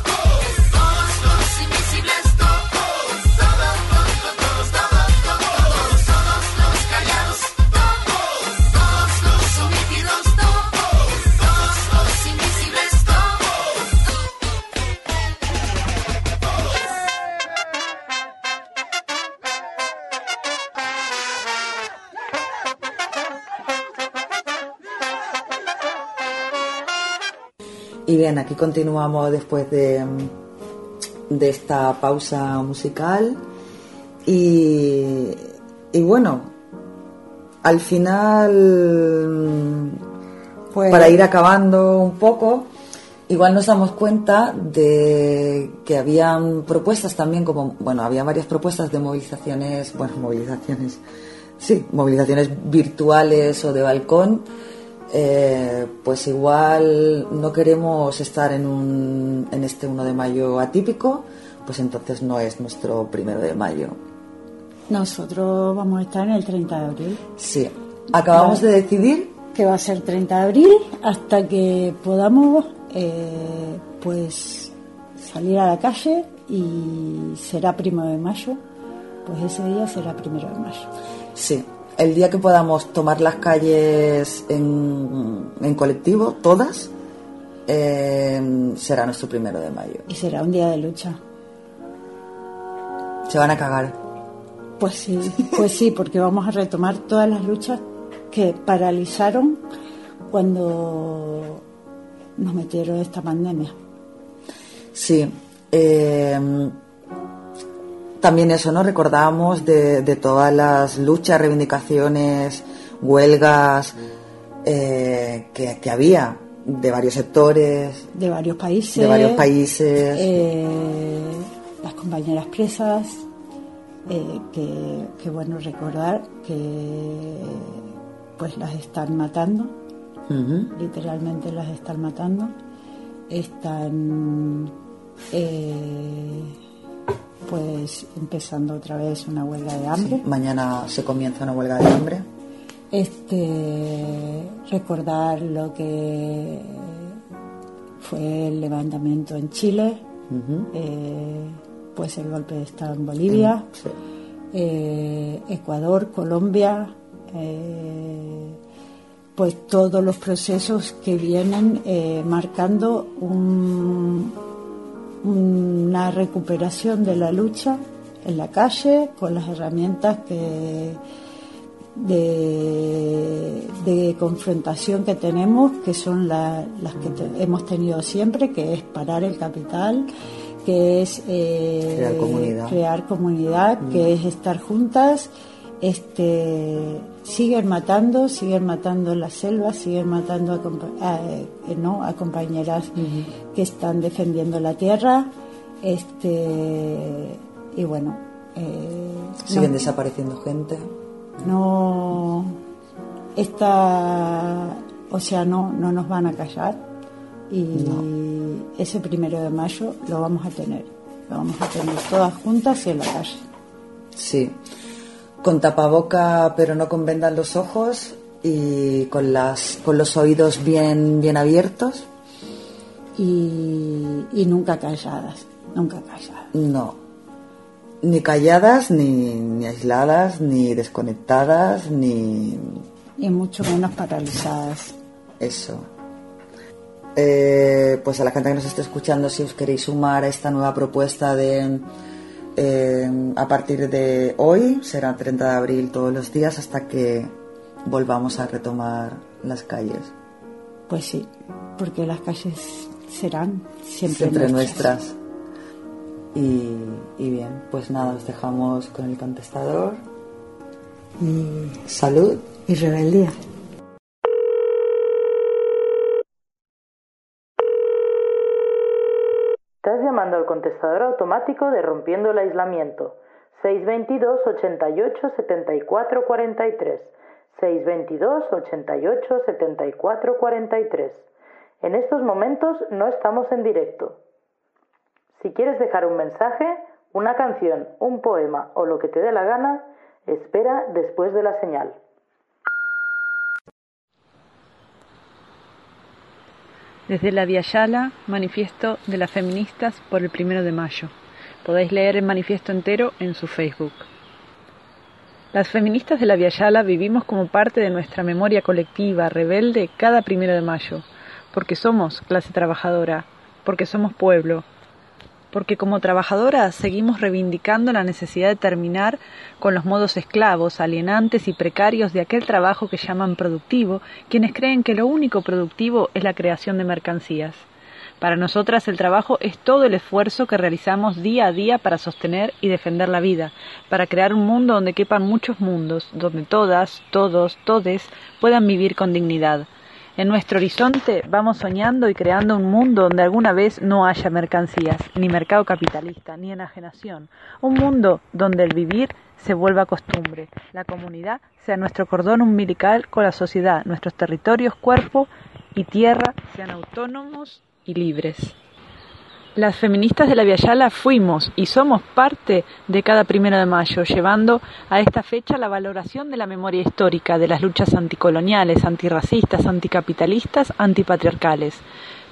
Y bien, aquí continuamos después de esta pausa musical y bueno, al final, pues, para ir acabando un poco, igual nos damos cuenta de que habían propuestas también, como, bueno, había varias propuestas de movilizaciones virtuales o de balcón. Pues igual no queremos estar en este 1 de mayo atípico, pues entonces no es nuestro 1 de mayo. Nosotros vamos a estar en el 30 de abril. Sí, acabamos de decidir que va a ser 30 de abril hasta que podamos pues salir a la calle, y será 1 de mayo, pues ese día será 1 de mayo. Sí. el día que podamos tomar las calles en colectivo, todas, será nuestro 1 de mayo. Y será un día de lucha. Se van a cagar. Pues sí, porque vamos a retomar todas las luchas que paralizaron cuando nos metieron esta pandemia. Sí. También eso, ¿no? Recordamos de todas las luchas, reivindicaciones, huelgas que había de varios sectores. De varios países. Las compañeras presas, que bueno recordar que pues las están matando, literalmente las están matando, están pues empezando otra vez una huelga de hambre. Sí, mañana se comienza una huelga de hambre. Recordar lo que fue el levantamiento en Chile, pues el golpe de Estado en Bolivia, sí. Ecuador, Colombia, pues todos los procesos que vienen marcando una recuperación de la lucha en la calle con las herramientas de confrontación que tenemos, que son las que hemos tenido siempre, que es parar el capital, que es crear comunidad, que es estar juntas. Siguen matando en la selva, siguen matando a compañeras que están defendiendo la tierra, y bueno, siguen desapareciendo gente. No nos van a callar, y ese 1 de mayo lo vamos a tener todas juntas y en la calle. Sí, con tapaboca pero no con venda en los ojos y con los oídos bien abiertos y nunca calladas. No, ni calladas, ni aisladas, ni desconectadas, ni mucho menos paralizadas. Eso. Pues a la gente que nos esté escuchando, si os queréis sumar a esta nueva propuesta a partir de hoy, será 30 de abril todos los días hasta que volvamos a retomar las calles. Pues sí, porque las calles serán siempre nuestras. Y bien, pues nada, os dejamos con el contestador. Salud y rebeldía. Estás llamando al contestador automático de Rompiendo el Aislamiento. 622 88 74 43. 622 88 74 43. En estos momentos no estamos en directo. Si quieres dejar un mensaje, una canción, un poema o lo que te dé la gana, espera después de la señal. Desde la Via Yala, manifiesto de las feministas por el 1 de mayo. Podéis leer el manifiesto entero en su Facebook. Las feministas de la Via Yala vivimos como parte de nuestra memoria colectiva, rebelde, cada 1 de mayo, porque somos clase trabajadora, porque somos pueblo, porque como trabajadoras seguimos reivindicando la necesidad de terminar con los modos esclavos, alienantes y precarios de aquel trabajo que llaman productivo, quienes creen que lo único productivo es la creación de mercancías. Para nosotras el trabajo es todo el esfuerzo que realizamos día a día para sostener y defender la vida, para crear un mundo donde quepan muchos mundos, donde todas, todos, todes puedan vivir con dignidad. En nuestro horizonte vamos soñando y creando un mundo donde alguna vez no haya mercancías, ni mercado capitalista, ni enajenación. Un mundo donde el vivir se vuelva costumbre, la comunidad sea nuestro cordón umbilical con la sociedad, nuestros territorios, cuerpo y tierra sean autónomos y libres. Las feministas de la Via Yala fuimos y somos parte de cada 1 de mayo, llevando a esta fecha la valoración de la memoria histórica, de las luchas anticoloniales, antirracistas, anticapitalistas, antipatriarcales.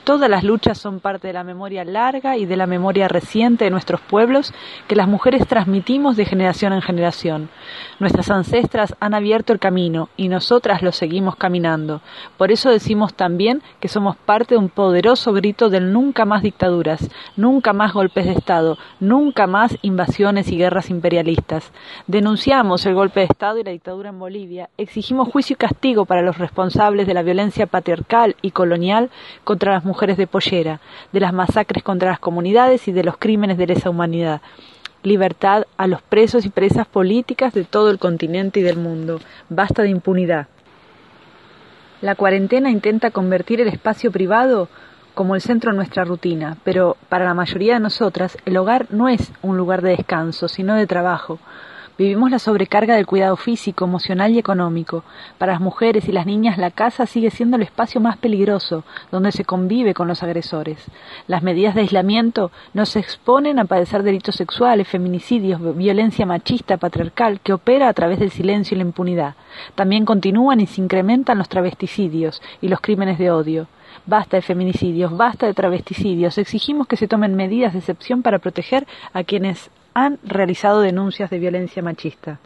Todas las luchas son parte de la memoria larga y de la memoria reciente de nuestros pueblos que las mujeres transmitimos de generación en generación. Nuestras ancestras han abierto el camino y nosotras lo seguimos caminando. Por eso decimos también que somos parte de un poderoso grito del nunca más dictaduras, nunca más golpes de Estado, nunca más invasiones y guerras imperialistas. Denunciamos el golpe de Estado y la dictadura en Bolivia, exigimos juicio y castigo para los responsables de la violencia patriarcal y colonial contra las mujeres de pollera, de las masacres contra las comunidades y de los crímenes de lesa humanidad. Libertad a los presos y presas políticas de todo el continente y del mundo. Basta de impunidad. La cuarentena intenta convertir el espacio privado como el centro de nuestra rutina, pero para la mayoría de nosotras el hogar no es un lugar de descanso, sino de trabajo. Vivimos la sobrecarga del cuidado físico, emocional y económico. Para las mujeres y las niñas la casa sigue siendo el espacio más peligroso, donde se convive con los agresores. Las medidas de aislamiento nos exponen a padecer delitos sexuales, feminicidios, violencia machista, patriarcal, que opera a través del silencio y la impunidad. También continúan y se incrementan los travesticidios y los crímenes de odio. Basta de feminicidios, basta de travesticidios. Exigimos que se tomen medidas de excepción para proteger a quienes han realizado denuncias de violencia machista.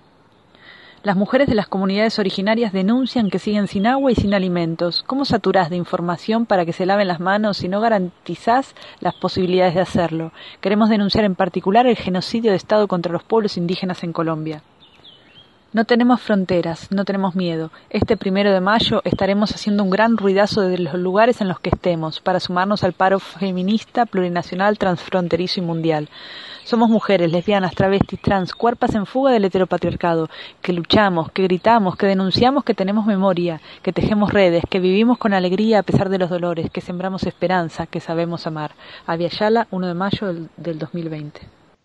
Las mujeres de las comunidades originarias denuncian que siguen sin agua y sin alimentos. ¿Cómo saturás de información para que se laven las manos si no garantizás las posibilidades de hacerlo? Queremos denunciar en particular el genocidio de Estado contra los pueblos indígenas en Colombia. No tenemos fronteras, no tenemos miedo. Este 1 de mayo estaremos haciendo un gran ruidazo desde los lugares en los que estemos para sumarnos al paro feminista, plurinacional, transfronterizo y mundial. Somos mujeres, lesbianas, travestis, trans, cuerpas en fuga del heteropatriarcado, que luchamos, que gritamos, que denunciamos, que tenemos memoria, que tejemos redes, que vivimos con alegría a pesar de los dolores, que sembramos esperanza, que sabemos amar. Abya Yala, 1 de mayo del 2020.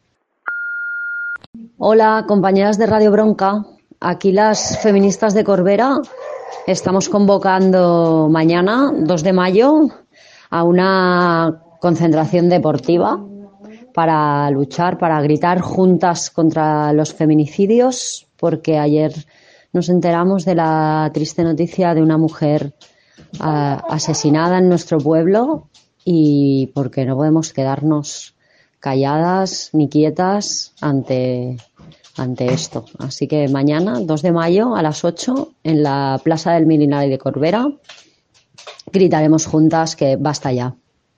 Hola, compañeras de Radio Bronca. Aquí las feministas de Corbera estamos convocando mañana, 2 de mayo, a una concentración deportiva para luchar, para gritar juntas contra los feminicidios, porque ayer nos enteramos de la triste noticia de una mujer asesinada en nuestro pueblo y porque no podemos quedarnos calladas ni quietas ante esto. Así que mañana, 2 de mayo, a las 8, en la Plaza del Milinari de Corbera, gritaremos juntas que basta ya.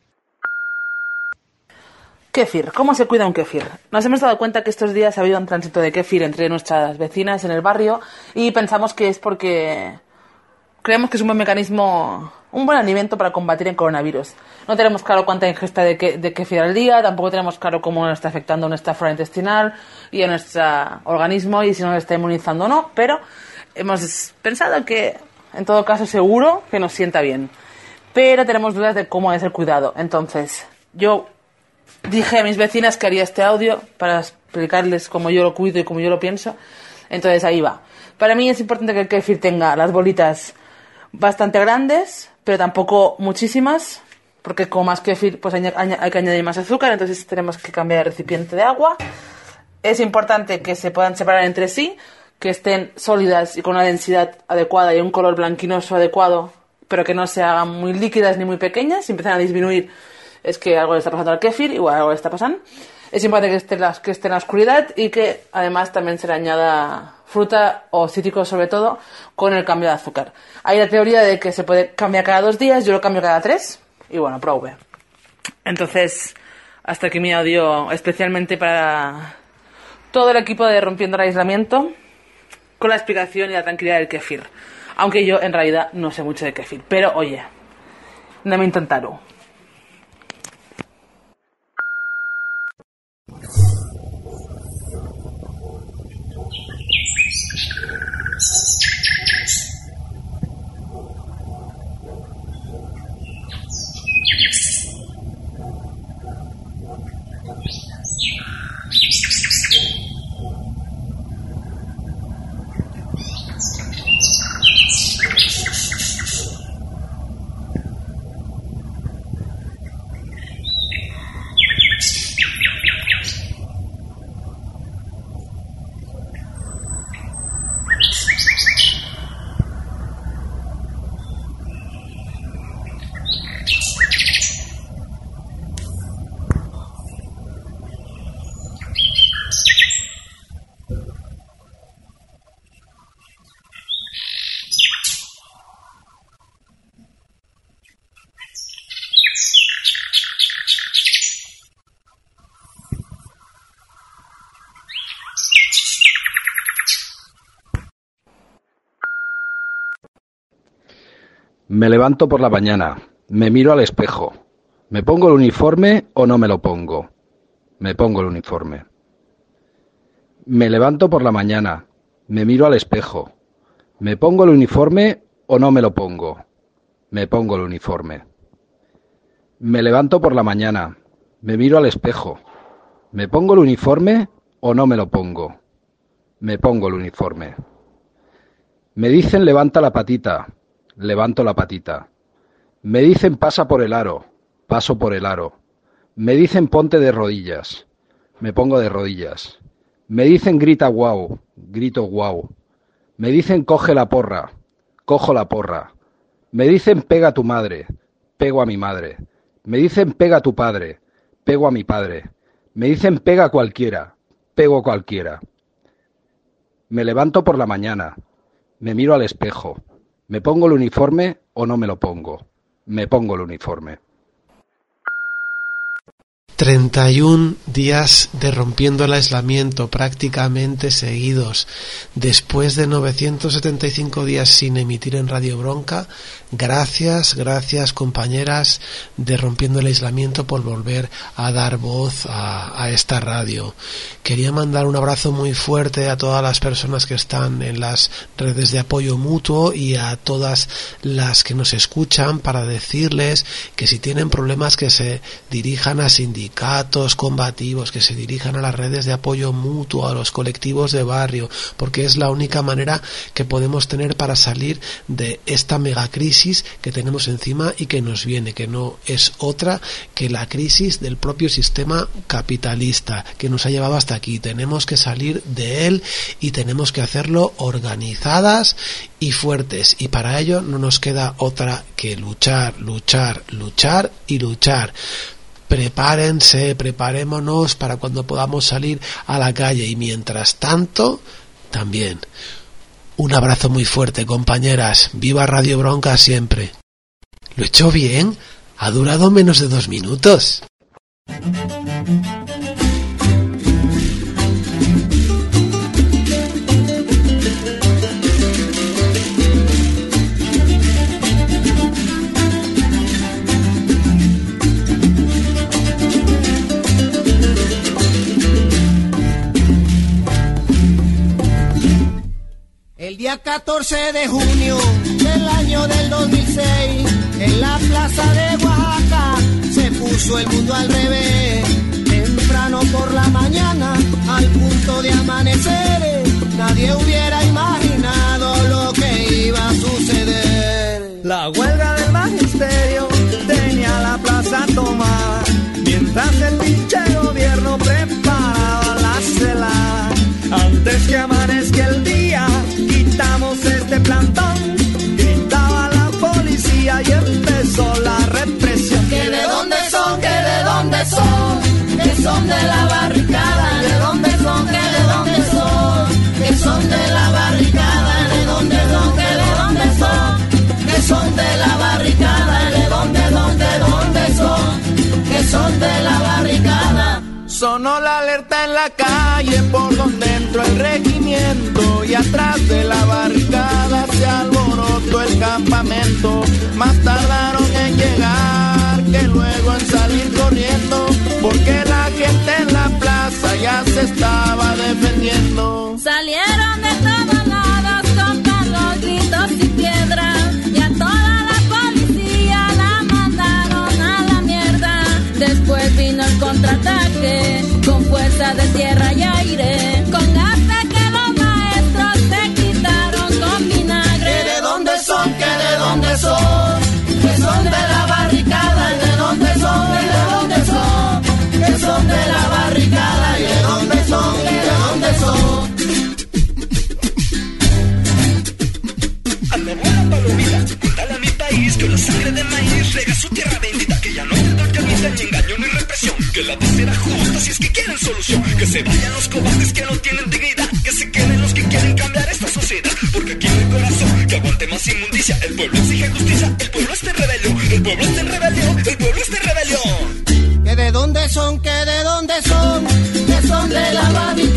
Kéfir. ¿Cómo se cuida un kéfir? Nos hemos dado cuenta que estos días ha habido un tránsito de kéfir entre nuestras vecinas en el barrio y pensamos que es porque creemos que es un buen mecanismo, un buen alimento para combatir el coronavirus. No tenemos claro cuánta ingesta de kéfir al día, tampoco tenemos claro cómo nos está afectando a nuestra flora intestinal y a nuestro organismo y si nos está inmunizando o no, pero hemos pensado que en todo caso seguro que nos sienta bien. Pero tenemos dudas de cómo es el cuidado. Entonces, yo dije a mis vecinas que haría este audio para explicarles cómo yo lo cuido y cómo yo lo pienso. Entonces ahí va. Para mí es importante que el kéfir tenga las bolitas bastante grandes, pero tampoco muchísimas, porque con más kéfir pues hay que añadir más azúcar, entonces tenemos que cambiar el recipiente de agua. Es importante que se puedan separar entre sí, que estén sólidas y con una densidad adecuada y un color blanquinoso adecuado, pero que no se hagan muy líquidas ni muy pequeñas. Si empiezan a disminuir es que algo le está pasando al kéfir, igual algo le está pasando. Es importante que esté en la oscuridad y que además también se le añada fruta o cítricos sobre todo con el cambio de azúcar. Hay la teoría de que se puede cambiar cada 2 días, yo lo cambio cada 3 y bueno, prove. Entonces, hasta aquí mi audio especialmente para todo el equipo de Rompiendo el Aislamiento con la explicación y la tranquilidad del kéfir. Aunque yo en realidad no sé mucho de kéfir, pero oye, no me intentaron. Me levanto por la mañana, me miro al espejo. ¿Me pongo el uniforme o no me lo pongo? Me pongo el uniforme. Me levanto por la mañana, me miro al espejo. ¿Me pongo el uniforme o no me lo pongo? Me pongo el uniforme. Me levanto por la mañana, me miro al espejo. ¿Me pongo el uniforme o no me lo pongo? Me pongo el uniforme. Me dicen levanta la patita, levanto la patita. Me dicen pasa por el aro, paso por el aro. Me dicen ponte de rodillas, me pongo de rodillas. Me dicen grita guau, grito guau. Me dicen coge la porra, cojo la porra. Me dicen pega a tu madre, pego a mi madre. Me dicen pega a tu padre, pego a mi padre. Me dicen pega a cualquiera, pego a cualquiera. Me levanto por la mañana, me miro al espejo. ¿Me pongo el uniforme o no me lo pongo? Me pongo el uniforme. 31 días de rompiendo el aislamiento prácticamente seguidos, después de 975 días sin emitir en Radio Bronca. Gracias compañeras de Rompiendo el Aislamiento por volver a dar voz a esta radio. Quería mandar un abrazo muy fuerte a todas las personas que están en las redes de apoyo mutuo y a todas las que nos escuchan, para decirles que si tienen problemas que se dirijan a sindicatos combativos, que se dirijan a las redes de apoyo mutuo, a los colectivos de barrio, porque es la única manera que podemos tener para salir de esta megacrisis que tenemos encima y que nos viene, que no es otra que la crisis del propio sistema capitalista que nos ha llevado hasta aquí. Tenemos que salir de él y tenemos que hacerlo organizadas y fuertes, y para ello no nos queda otra que luchar y luchar. Prepárense, preparémonos para cuando podamos salir a la calle, y mientras tanto también un abrazo muy fuerte, compañeras. Viva Radio Bronca siempre. ¿Lo he hecho bien? Ha durado menos de 2 minutos. El día 14 de junio del año del 2006, en la plaza de Oaxaca, se puso el mundo al revés. Temprano por la mañana, al punto de amanecer, nadie hubiera imaginado lo que iba a suceder. La huelga del magisterio tenía la plaza tomada, mientras el pinche gobierno preparaba la celada. Antes que amanezca el día, quitamos este plantón, gritaba la policía y empezó la represión. ¿Que de dónde son? ¿Que de dónde son? Que son de la barricada. ¿De dónde son? ¿Que de dónde son? Que son de la barricada. ¿De dónde son? ¿Que de dónde son? Que son de la barricada. ¿De dónde son? Que son de la barricada. Sonó la alerta en la calle por donde entró el regimiento, y atrás de la barricada se alborotó el campamento. Más tardaron en llegar que luego en salir corriendo, porque la gente en la plaza ya se estaba defendiendo. Salieron de todos lados con palos, gritos y piedras, y a toda la policía la mandaron a la mierda. Después vino el contraataque con fuerza de tierra y aire, con gas de que los maestros se quitaron con vinagre. ¿Que de dónde son? ¿Que de dónde son? Que son de la barricada. ¿De dónde son? ¿Que de dónde son? Que son de la barricada. ¿Y de dónde son? ¿Que de dónde son? Ande buena palomita, contale a mi país que la sangre de maíz rega su tierra bendita, que ya no hay dolor que admita ni engaño ni represión, que la paz será justa si es que quieren solución, que se vayan los cobardes que no tienen dignidad, que se queden los que quieren cambiar esta sociedad, porque aquí no hay corazón que aguante más inmundicia. El pueblo exige justicia, el pueblo está en rebelión, el pueblo está en rebelión, el pueblo está en rebelión. ¿Que de dónde son? ¿Que de dónde son? Que son de la barricada.